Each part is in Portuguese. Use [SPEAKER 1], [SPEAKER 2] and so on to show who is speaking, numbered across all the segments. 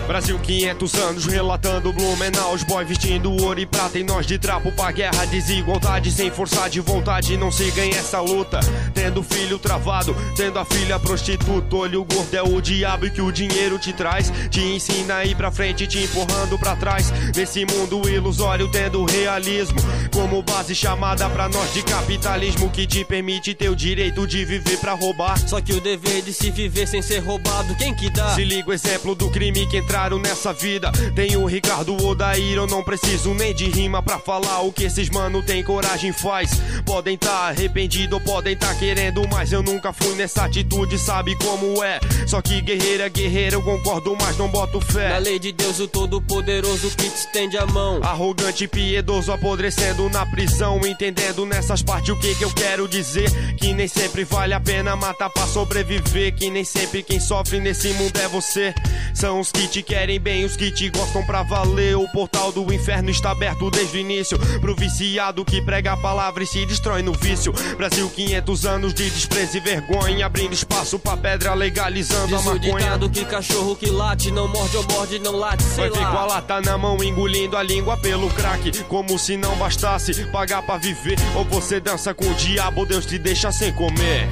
[SPEAKER 1] Brasil 500 anos relatando Blumenau. Os boys vestindo ouro e prata e nós de trapo pra guerra. Desigualdade sem força de vontade, não se ganha essa luta. Tendo filho travado, tendo a filha prostituta. Olho gordo é o diabo que o dinheiro te traz. Te ensina a ir pra frente, te empurrando pra trás. Nesse mundo ilusório tendo realismo como base chamada pra nós de capitalismo, que te permite ter o direito de viver pra roubar.
[SPEAKER 2] Só que o dever de se viver sem ser roubado, quem que dá?
[SPEAKER 1] Se liga o exemplo do crime que entraram nessa vida. Tem o Ricardo Odair, eu não preciso nem de rima pra falar o que esses mano tem coragem faz. Podem tá arrependido ou podem tá querendo, mas eu nunca fui nessa atitude, sabe como é. Só que guerreiro é guerreiro, eu concordo, mas não boto fé.
[SPEAKER 2] Na lei de Deus o Todo-Poderoso que te estende a mão.
[SPEAKER 1] Arrogante e piedoso apodrecendo na prisão, entendendo nessas partes o que eu quero dizer. Que nem sempre vale a pena matar pra sobreviver, que nem sempre quem sofre nesse mundo é você. São os que te querem bem, os que te gostam pra valer. O portal do inferno está aberto desde o início pro viciado que prega a palavra e se destrói no vício. Brasil 500 anos de desprezo e vergonha, abrindo espaço pra pedra, legalizando a maconha.
[SPEAKER 2] Diz o ditado que cachorro que late não morde ou morde não late, sei lá.
[SPEAKER 1] Vai ver com a lata na mão, engolindo a língua pelo crack, como se não bastasse pagar pra viver. Ou você dança com o diabo, Deus te deixa sem comer.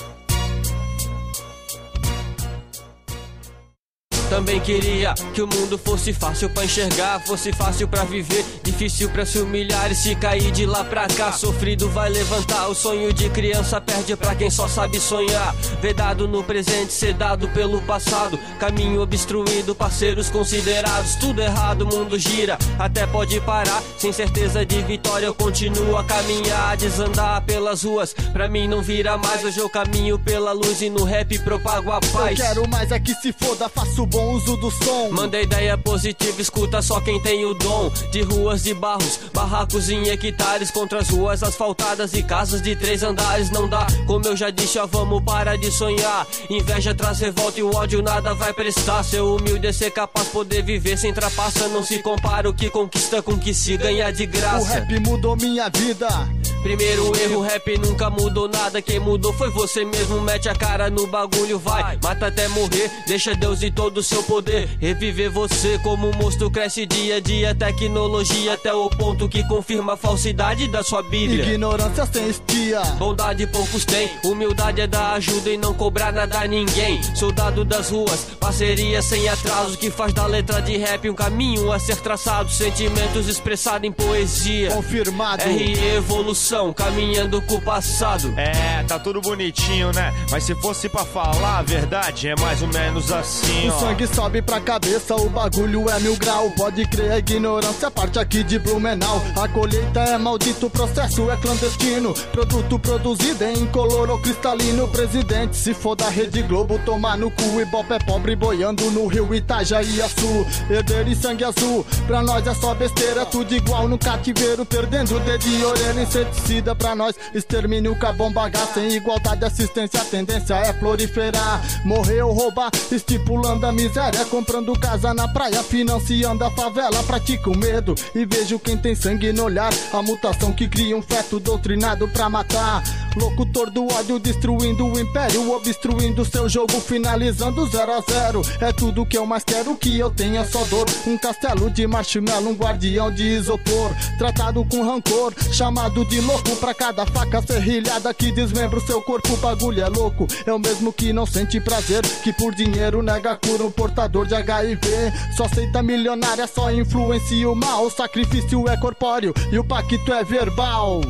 [SPEAKER 2] Também queria que o mundo fosse fácil pra enxergar, fosse fácil pra viver, difícil pra se humilhar e se cair de lá pra cá. Sofrido vai levantar, o sonho de criança perde pra quem só sabe sonhar. Vedado no presente, sedado pelo passado, caminho obstruído, parceiros considerados. Tudo errado, o mundo gira, até pode parar. Sem certeza de vitória eu continuo a caminhar, a desandar pelas ruas, pra mim não vira mais. Hoje eu caminho pela luz e no rap propago a paz.
[SPEAKER 3] Eu quero mais é que se foda, faço bom uso do som.
[SPEAKER 2] Manda ideia positiva, escuta só quem tem o dom. De ruas de barros, barracos em hectares, contra as ruas asfaltadas e casas de 3 andares. Não dá, como eu já disse, ó, vamos parar de sonhar. Inveja traz revolta e o ódio nada vai prestar. Ser humilde é ser capaz, poder viver sem trapaça. Não se compara o que conquista com o que se ganha de graça.
[SPEAKER 3] O rap mudou minha vida.
[SPEAKER 2] Primeiro erro, rap nunca mudou nada. Quem mudou foi você mesmo, mete a cara no bagulho, vai. Mata até morrer, deixa Deus e todo o seu poder reviver você. Como um monstro cresce dia a dia, tecnologia até o ponto que confirma a falsidade da sua bíblia.
[SPEAKER 3] Ignorância sem estia,
[SPEAKER 2] bondade poucos têm, humildade é dar ajuda e não cobrar nada a ninguém. Soldado das ruas, parceria sem atraso, que faz da letra de rap um caminho a ser traçado. Sentimentos expressados em poesia,
[SPEAKER 3] confirmado.
[SPEAKER 2] R evolução, caminhando com o passado.
[SPEAKER 1] É, tá tudo bonitinho, né? Mas se fosse pra falar a verdade, é mais ou menos assim, ó.
[SPEAKER 3] O sangue sobe pra cabeça, o bagulho é 1000 grau. Pode crer, a ignorância parte aqui de Blumenau. A colheita é maldito, o processo é clandestino. Produto produzido em incolor ou cristalino. Presidente, se for da Rede Globo, tomar no cu. Ibope é pobre boiando no rio Itajaí-Açu. Herdeiro e sangue azul, pra nós é só besteira. Tudo igual no cativeiro, perdendo o dedo e orelha. Inseticida pra nós, extermínio com a bomba gás. Sem igualdade, assistência, a tendência é proliferar. Morrer ou roubar, estipulando a miséria. Comprando casa na praia, financiando a favela. Pratico medo e vejo quem tem sangue no olhar. A mutação que cria um feto doutrinado pra matar. Locutor do ódio destruindo o império, obstruindo seu jogo, finalizando 0 a 0. É tudo que eu mais quero, que eu tenha só dor. Um castelo de marshmallow, um guardião de isopor. Tratado com rancor, chamado de louco. Pra cada faca serrilhada que desmembra o seu corpo, o bagulho é louco. É o mesmo que não sente prazer, que por dinheiro nega a cura, um portador de HIV. Só aceita milionária, só influencia o mal. O sacrifício é corpóreo e o pacto é verbal.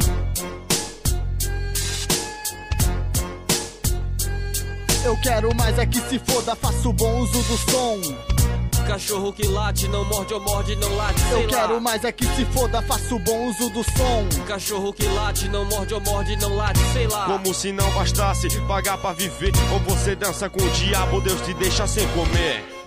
[SPEAKER 3] Eu quero mais é que se foda, faço bom uso do som.
[SPEAKER 2] Cachorro que late, não morde ou morde, não late, sei lá.
[SPEAKER 3] Eu quero mais é que se foda, faço bom uso do som.
[SPEAKER 2] Cachorro que late, não morde ou morde, não late, sei lá.
[SPEAKER 1] Como se não bastasse pagar pra viver, ou você dança com o diabo, Deus te deixa sem comer.